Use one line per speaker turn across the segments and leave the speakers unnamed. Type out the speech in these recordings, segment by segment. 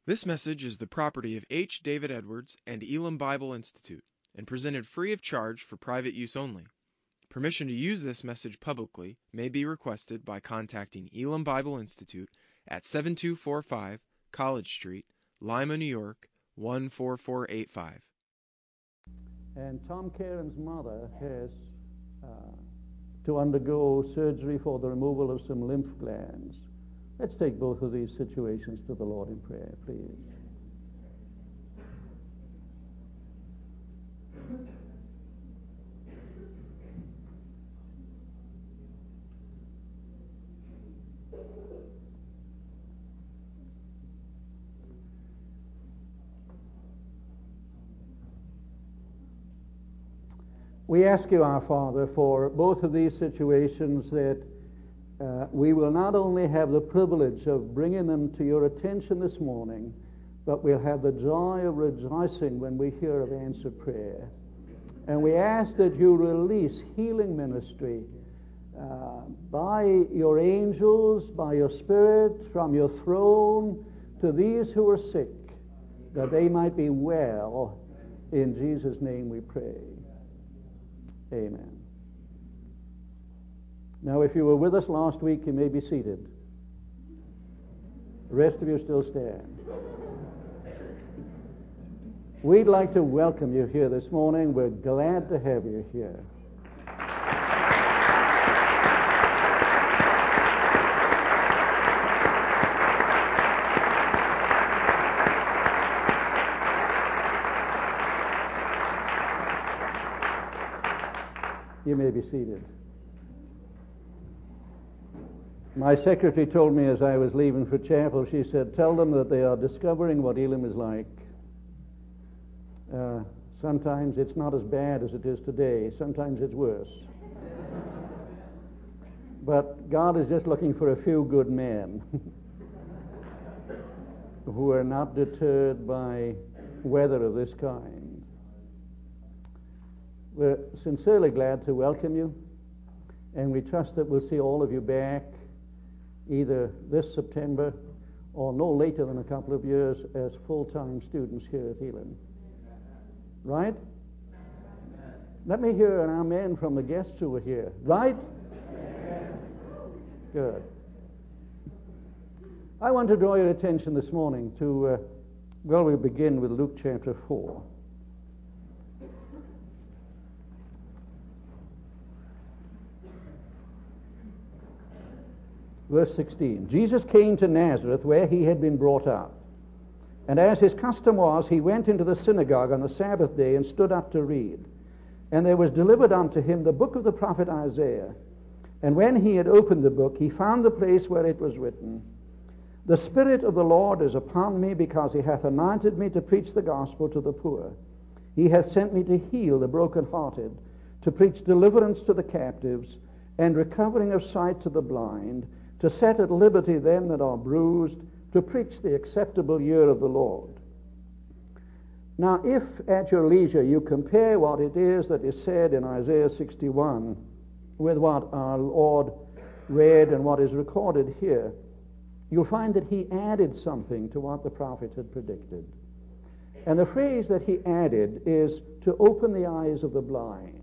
This message is the property of H. David Edwards and Elam Bible Institute and presented free of charge for private use only. Permission to use this message publicly may be requested by contacting Elam Bible Institute at 7245 College Street, Lima, New York, 14485.
And Tom Karen's mother has to undergo surgery for the removal of some lymph glands. Let's take both of these situations to the Lord in prayer, please. We ask you, our Father, for both of these situations that we will not only have the privilege of bringing them to your attention this morning, but we'll have the joy of rejoicing when we hear of answered prayer. And we ask that you release healing ministry by your angels, by your Spirit, from your throne to these who are sick, that they might be well. In Jesus' name we pray. Amen. Now, if you were with us last week, you may be seated. The rest of you still stand. We'd like to welcome you here this morning. We're glad to have you here. You may be seated. My secretary told me as I was leaving for chapel, she said, tell them that they are discovering what Elam is like. Sometimes it's not as bad as it is today. Sometimes it's worse. But God is just looking for a few good men who are not deterred by weather of this kind. We're sincerely glad to welcome you, and we trust that we'll see all of you back either this September or no later than a couple of years as full-time students here at Elam. Right? Let me hear an amen from the guests who are here. Right? Good. I want to draw your attention this morning to, we'll begin with Luke chapter 4. Verse 16, Jesus came to Nazareth where he had been brought up. And as his custom was, he went into the synagogue on the Sabbath day and stood up to read. And there was delivered unto him the book of the prophet Isaiah. And when he had opened the book, he found the place where it was written, The Spirit of the Lord is upon me, because he hath anointed me to preach the gospel to the poor. He hath sent me to heal the brokenhearted, to preach deliverance to the captives, and recovering of sight to the blind, to set at liberty them that are bruised, to preach the acceptable year of the Lord. Now, if at your leisure you compare what it is that is said in Isaiah 61 with what our Lord read and what is recorded here, you'll find that he added something to what the prophet had predicted. And the phrase that he added is to open the eyes of the blind.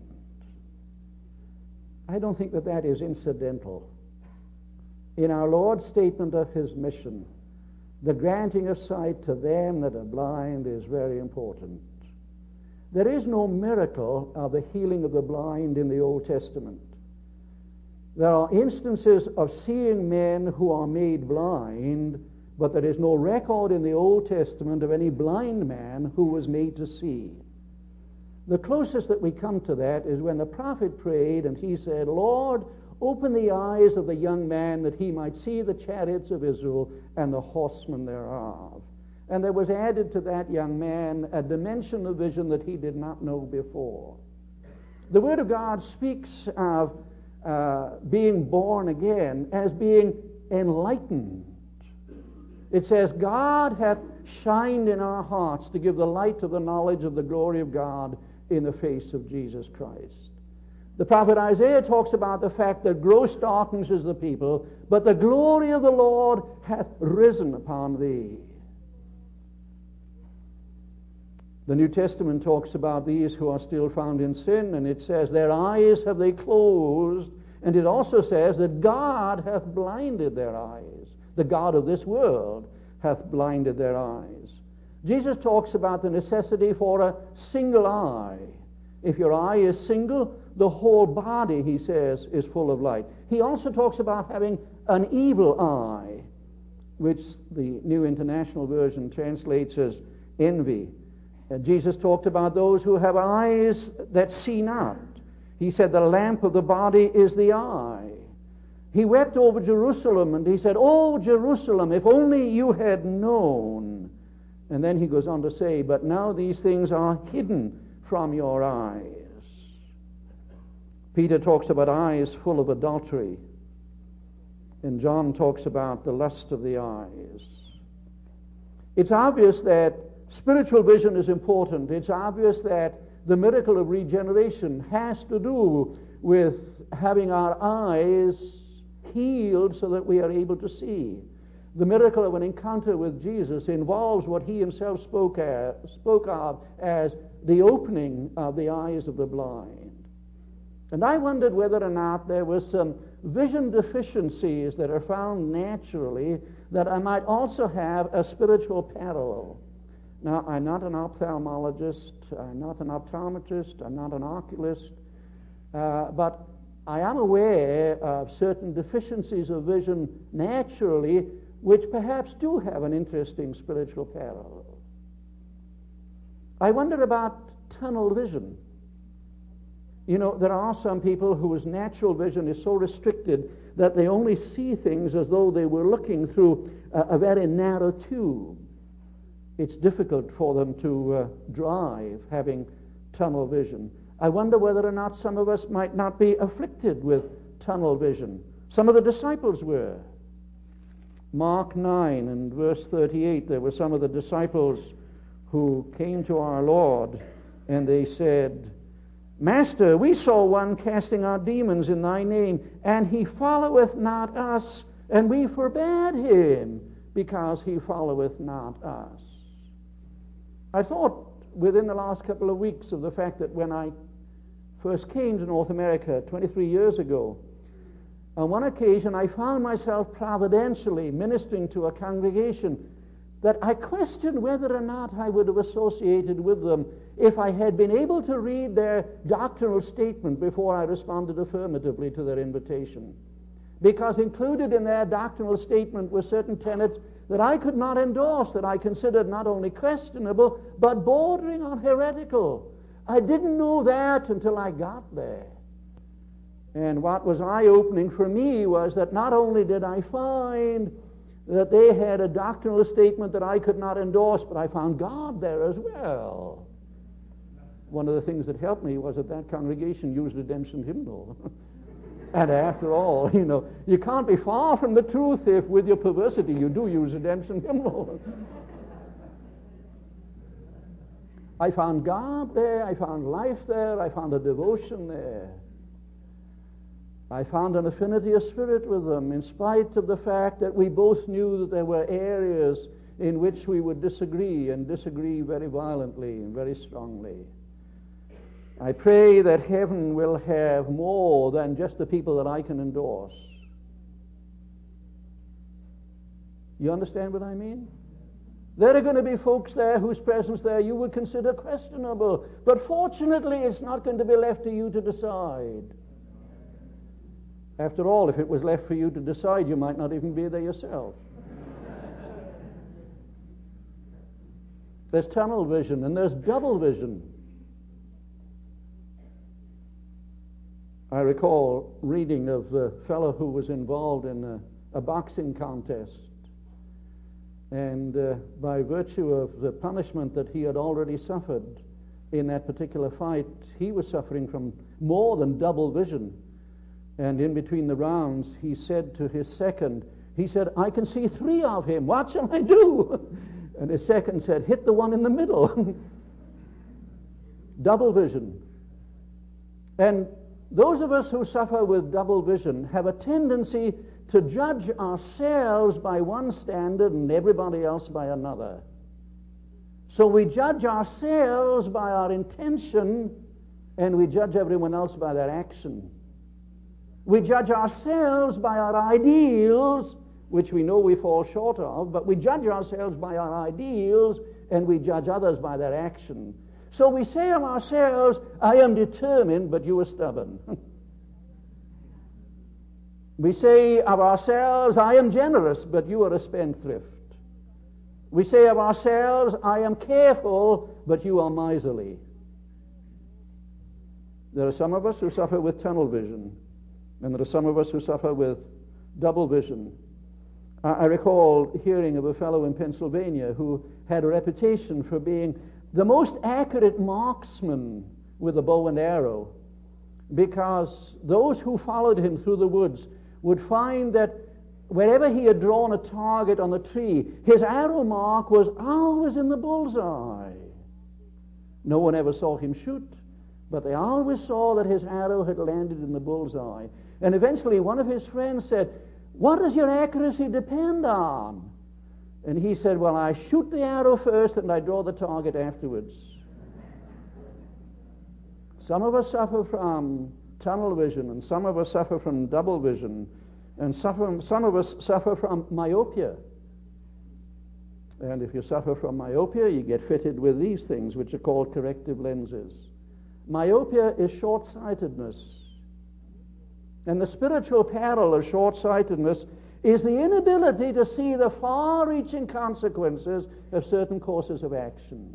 I don't think that that is incidental. In our Lord's statement of his mission, the granting of sight to them that are blind is very important. There is no miracle of the healing of the blind in the Old Testament. There are instances of seeing men who are made blind, but there is no record in the Old Testament of any blind man who was made to see. The closest that we come to that is when the prophet prayed and he said, Lord, open the eyes of the young man that he might see the chariots of Israel and the horsemen thereof. And there was added to that young man a dimension of vision that he did not know before. The Word of God speaks of being born again as being enlightened. It says, God hath shined in our hearts to give the light of the knowledge of the glory of God in the face of Jesus Christ. The prophet Isaiah talks about the fact that gross darkness is the people, but the glory of the Lord hath risen upon thee. The New Testament talks about these who are still found in sin, and it says, their eyes have they closed, and it also says that God hath blinded their eyes. The God of this world hath blinded their eyes. Jesus talks about the necessity for a single eye. If your eye is single, the whole body, he says, is full of light. He also talks about having an evil eye, which the New International Version translates as envy. Jesus talked about those who have eyes that see not. He said the lamp of the body is the eye. He wept over Jerusalem and he said, "Oh, Jerusalem, if only you had known." And then he goes on to say, "But now these things are hidden from your eyes." Peter talks about eyes full of adultery. And John talks about the lust of the eyes. It's obvious that spiritual vision is important. It's obvious that the miracle of regeneration has to do with having our eyes healed so that we are able to see. The miracle of an encounter with Jesus involves what he himself spoke of as the opening of the eyes of the blind. And I wondered whether or not there was some vision deficiencies that are found naturally that I might also have a spiritual parallel. Now, I'm not an ophthalmologist, I'm not an optometrist, I'm not an oculist, but I am aware of certain deficiencies of vision naturally which perhaps do have an interesting spiritual parallel. I wonder about tunnel vision. You know, there are some people whose natural vision is so restricted that they only see things as though they were looking through a very narrow tube. It's difficult for them to drive having tunnel vision. I wonder whether or not some of us might not be afflicted with tunnel vision. Some of the disciples were. Mark 9 and verse 38, there were some of the disciples who came to our Lord and they said, "Master, we saw one casting out demons in thy name, and he followeth not us, and we forbade him, because he followeth not us." I thought within the last couple of weeks of the fact that when I first came to North America 23 years ago, on one occasion I found myself providentially ministering to a congregation that I questioned whether or not I would have associated with them if I had been able to read their doctrinal statement before I responded affirmatively to their invitation. Because included in their doctrinal statement were certain tenets that I could not endorse, that I considered not only questionable, but bordering on heretical. I didn't know that until I got there. And what was eye-opening for me was that not only did I find that they had a doctrinal statement that I could not endorse, but I found God there as well. One of the things that helped me was that congregation used redemption hymnal. And after all, you know, you can't be far from the truth if with your perversity you do use redemption hymnal. I found God there, I found life there, I found a devotion there. I found an affinity of spirit with them, in spite of the fact that we both knew that there were areas in which we would disagree, and disagree very violently and very strongly. I pray that heaven will have more than just the people that I can endorse. You understand what I mean? There are going to be folks there whose presence there you would consider questionable, but fortunately it's not going to be left to you to decide. After all, if it was left for you to decide, you might not even be there yourself. There's tunnel vision and there's double vision. I recall reading of the fellow who was involved in a boxing contest. And by virtue of the punishment that he had already suffered in that particular fight, he was suffering from more than double vision. And in between the rounds, he said to his second, he said, "I can see three of him. What shall I do?" And his second said, "Hit the one in the middle." Double vision. And those of us who suffer with double vision have a tendency to judge ourselves by one standard and everybody else by another. So we judge ourselves by our intention, and we judge everyone else by their action. We judge ourselves by our ideals, which we know we fall short of, but we judge ourselves by our ideals, and we judge others by their action. So we say of ourselves, I am determined, but you are stubborn. We say of ourselves, I am generous, but you are a spendthrift. We say of ourselves, I am careful, but you are miserly. There are some of us who suffer with tunnel vision, and there are some of us who suffer with double vision. I recall hearing of a fellow in Pennsylvania who had a reputation for being the most accurate marksman with a bow and arrow, because those who followed him through the woods would find that wherever he had drawn a target on the tree, his arrow mark was always in the bullseye. No one ever saw him shoot, but they always saw that his arrow had landed in the bullseye. And eventually one of his friends said, what does your accuracy depend on? And he said, well, I shoot the arrow first and I draw the target afterwards. Some of us suffer from tunnel vision, and some of us suffer from double vision, and some of us suffer from myopia. And if you suffer from myopia, you get fitted with these things, which are called corrective lenses. Myopia is short-sightedness. And the spiritual peril of short-sightedness is the inability to see the far-reaching consequences of certain courses of action.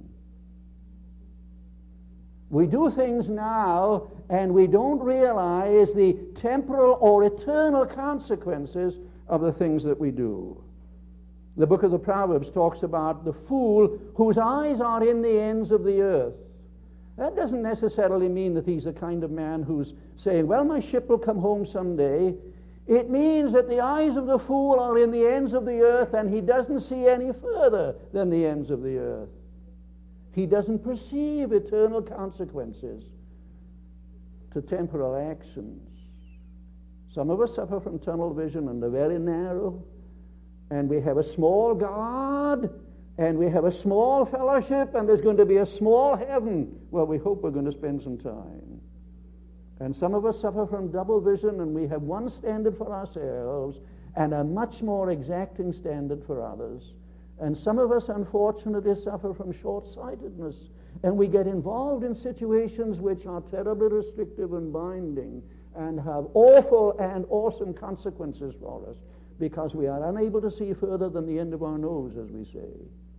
We do things now, and we don't realize the temporal or eternal consequences of the things that we do. The book of the Proverbs talks about the fool whose eyes are in the ends of the earth. That doesn't necessarily mean that he's the kind of man who's saying, well, my ship will come home someday. It means that the eyes of the fool are in the ends of the earth, and he doesn't see any further than the ends of the earth. He doesn't perceive eternal consequences to temporal actions. Some of us suffer from tunnel vision and are very narrow, and we have a small God, and we have a small fellowship, and there's going to be a small heaven where we hope we're going to spend some time. And some of us suffer from double vision, and we have one standard for ourselves and a much more exacting standard for others. And some of us, unfortunately, suffer from short-sightedness, and we get involved in situations which are terribly restrictive and binding and have awful and awesome consequences for us because we are unable to see further than the end of our nose, as we say.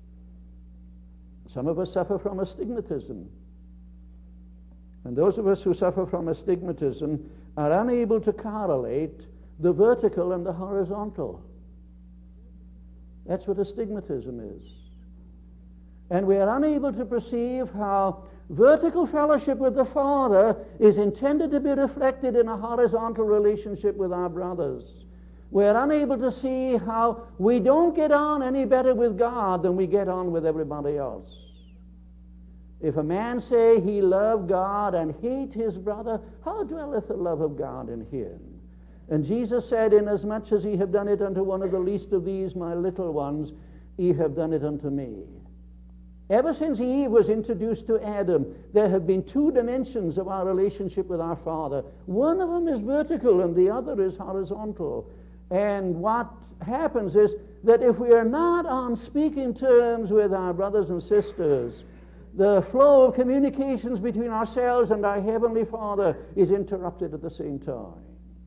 Some of us suffer from astigmatism. And those of us who suffer from astigmatism are unable to correlate the vertical and the horizontal. That's what astigmatism is. And we are unable to perceive how vertical fellowship with the Father is intended to be reflected in a horizontal relationship with our brothers. We are unable to see how we don't get on any better with God than we get on with everybody else. If a man say he love God and hate his brother, how dwelleth the love of God in him? And Jesus said, inasmuch as ye have done it unto one of the least of these, my little ones, ye have done it unto me. Ever since Eve was introduced to Adam, there have been two dimensions of our relationship with our Father. One of them is vertical and the other is horizontal. And what happens is that if we are not on speaking terms with our brothers and sisters, the flow of communications between ourselves and our Heavenly Father is interrupted at the same time.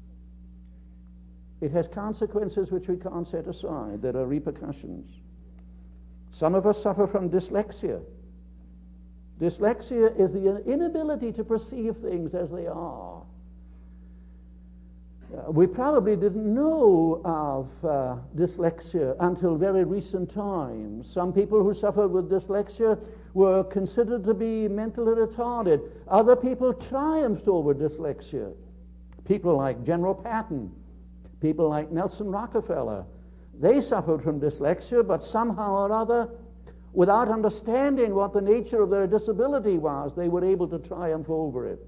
It has consequences which we can't set aside. There are repercussions. Some of us suffer from dyslexia. Dyslexia is the inability to perceive things as they are. We probably didn't know of dyslexia until very recent times. Some people who suffered with dyslexia were considered to be mentally retarded. Other people triumphed over dyslexia. People like General Patton, people like Nelson Rockefeller, they suffered from dyslexia, but somehow or other, without understanding what the nature of their disability was, they were able to triumph over it.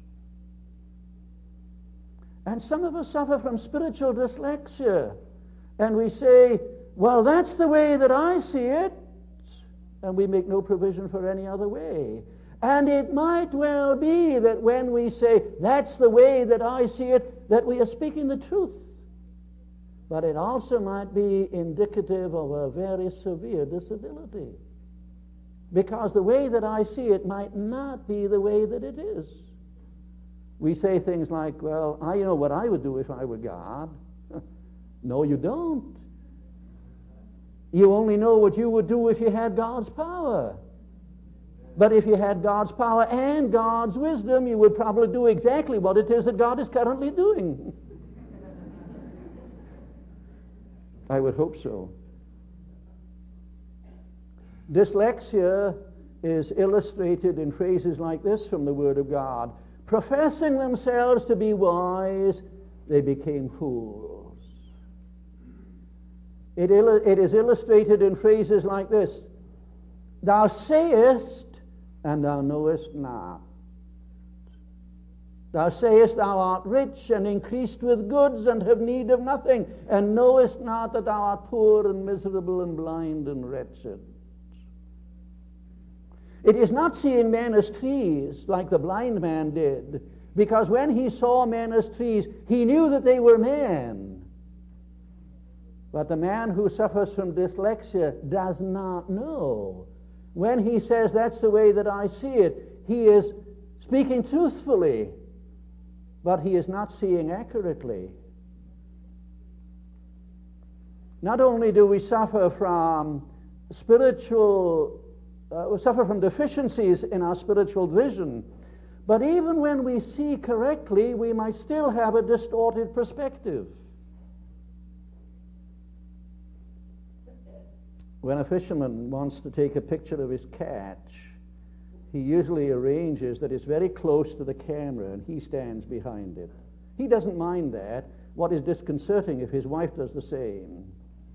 And some of us suffer from spiritual dyslexia, and we say, well, that's the way that I see it. and we make no provision for any other way. And it might well be that when we say, that's the way that I see it, that we are speaking the truth. But it also might be indicative of a very severe disability. Because the way that I see it might not be the way that it is. We say things like, well, I know what I would do if I were God. No, you don't. You only know what you would do if you had God's power. But if you had God's power and God's wisdom, you would probably do exactly what it is that God is currently doing. I would hope so. Dyslexia is illustrated in phrases like this from the Word of God. Professing themselves to be wise, they became fools. It is illustrated in phrases like this. Thou sayest, and thou knowest not. Thou sayest thou art rich and increased with goods and have need of nothing, and knowest not that thou art poor and miserable and blind and wretched. It is not seeing men as trees like the blind man did, because when he saw men as trees, he knew that they were men. But the man who suffers from dyslexia does not know. When he says, that's the way that I see it, he is speaking truthfully, but he is not seeing accurately. Not only do we suffer from deficiencies in our spiritual vision, but even when we see correctly, we might still have a distorted perspective. When a fisherman wants to take a picture of his catch, he usually arranges that it's very close to the camera and he stands behind it. He doesn't mind that. What is disconcerting if his wife does the same?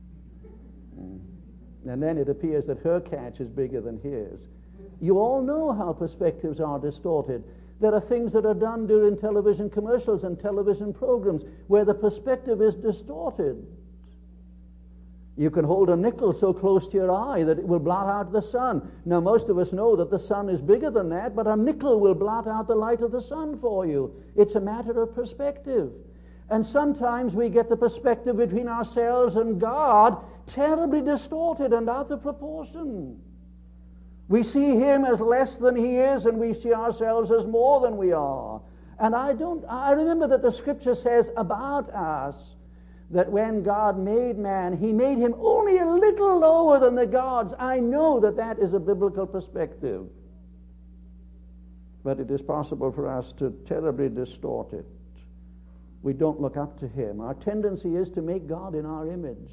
And then it appears that her catch is bigger than his. You all know how perspectives are distorted. There are things that are done during television commercials and television programs where the perspective is distorted. You can hold a nickel so close to your eye that it will blot out the sun. Now, most of us know that the sun is bigger than that, but a nickel will blot out the light of the sun for you. It's a matter of perspective. And sometimes we get the perspective between ourselves and God terribly distorted and out of proportion. We see Him as less than He is, and we see ourselves as more than we are. And I remember that the Scripture says about us that when God made man, He made him only a little lower than the gods. I know that that is a biblical perspective. But it is possible for us to terribly distort it. We don't look up to Him. Our tendency is to make God in our image.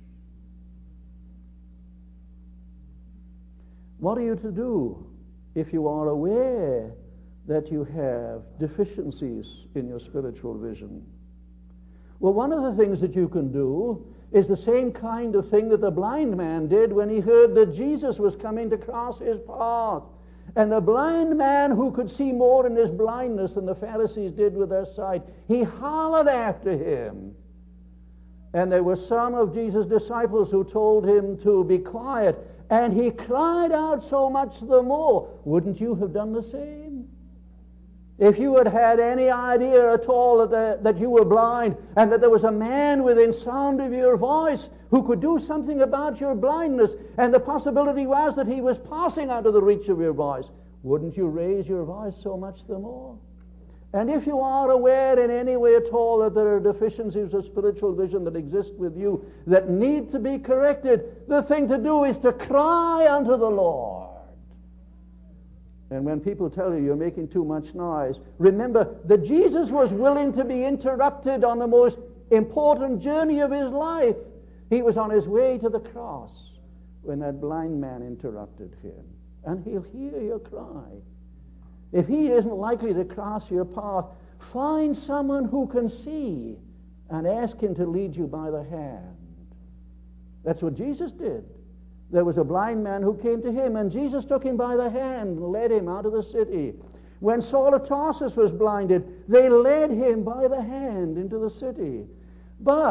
What are you to do if you are aware that you have deficiencies in your spiritual vision? Well, one of the things that you can do is the same kind of thing that the blind man did when he heard that Jesus was coming to cross his path. And the blind man, who could see more in his blindness than the Pharisees did with their sight, he hollered after him. And there were some of Jesus' disciples who told him to be quiet. And he cried out so much the more. Wouldn't you have done the same? If you had had any idea at all that you were blind and that there was a man within sound of your voice who could do something about your blindness, and the possibility was that he was passing out of the reach of your voice, wouldn't you raise your voice so much the more? And if you are aware in any way at all that there are deficiencies of spiritual vision that exist with you that need to be corrected, the thing to do is to cry unto the Lord. And when people tell you you're making too much noise, remember that Jesus was willing to be interrupted on the most important journey of his life. He was on his way to the cross when that blind man interrupted him. And he'll hear your cry. If he isn't likely to cross your path, find someone who can see and ask him to lead you by the hand. That's what Jesus did. There was a blind man who came to him, and Jesus took him by the hand and led him out of the city. When Saul of Tarsus was blinded, they led him by the hand into the city. But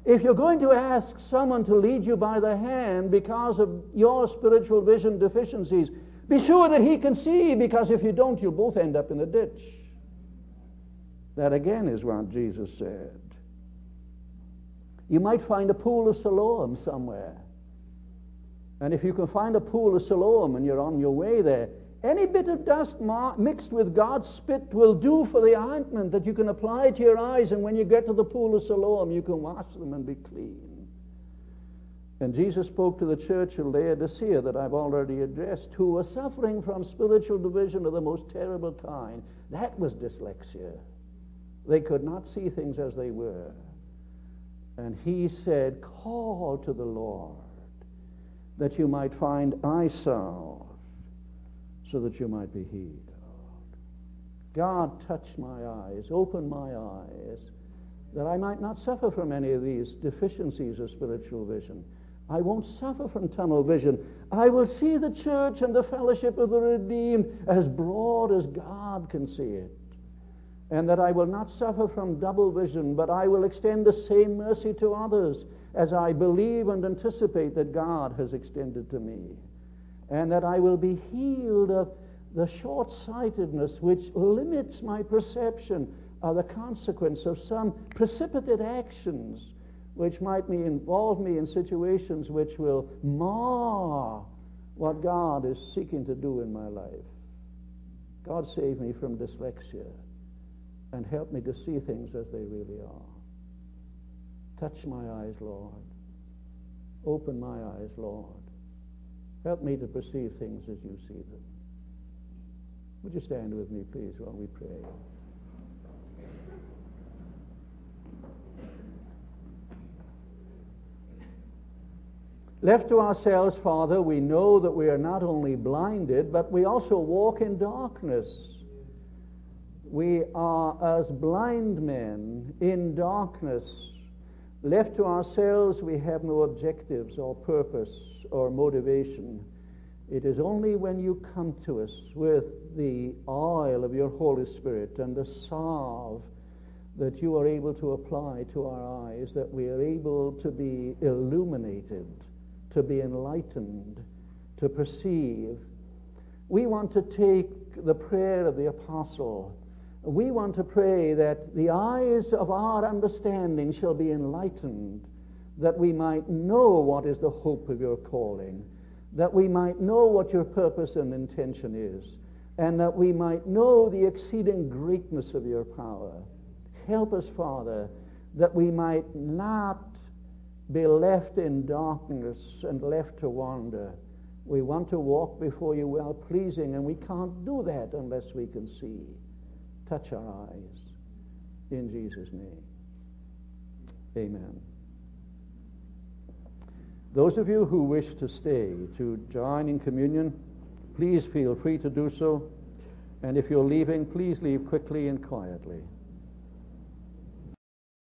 If you're going to ask someone to lead you by the hand because of your spiritual vision deficiencies, be sure that he can see, because if you don't, you'll both end up in the ditch. That again is what Jesus said. You might find a pool of Siloam somewhere. And if you can find a pool of Siloam and you're on your way there, any bit of dust mixed with God's spit will do for the ointment that you can apply to your eyes, and when you get to the pool of Siloam, you can wash them and be clean. And Jesus spoke to the church of Laodicea that I've already addressed, who were suffering from spiritual division of the most terrible kind. That was dyslexia. They could not see things as they were. And he said, call to the Lord, that you might find eye salve, so that you might be healed. God, touch my eyes, open my eyes, that I might not suffer from any of these deficiencies of spiritual vision. I won't suffer from tunnel vision. I will see the church and the fellowship of the redeemed as broad as God can see it. And that I will not suffer from double vision, but I will extend the same mercy to others as I believe and anticipate that God has extended to me. And that I will be healed of the short-sightedness which limits my perception of the consequence of some precipitate actions which might involve me in situations which will mar what God is seeking to do in my life. God save me from dyslexia and help me to see things as they really are. Touch my eyes, Lord. Open my eyes, Lord. Help me to perceive things as you see them. Would you stand with me, please, while we pray? Left to ourselves, Father, we know that we are not only blinded, but we also walk in darkness. We are as blind men in darkness. Left to ourselves, we have no objectives or purpose or motivation. It is only when you come to us with the oil of your Holy Spirit and the salve that you are able to apply to our eyes that we are able to be illuminated, to be enlightened, to perceive. We want to take the prayer of the apostle. We want to pray that the eyes of our understanding shall be enlightened, that we might know what is the hope of your calling, that we might know what your purpose and intention is, and that we might know the exceeding greatness of your power. Help us, Father, that we might not be left in darkness and left to wander. We want to walk before you well-pleasing, and we can't do that unless we can see. Touch our eyes. In Jesus' name. Amen. Those of you who wish to stay to join in communion, please feel free to do so. And if you're leaving, please leave quickly and quietly.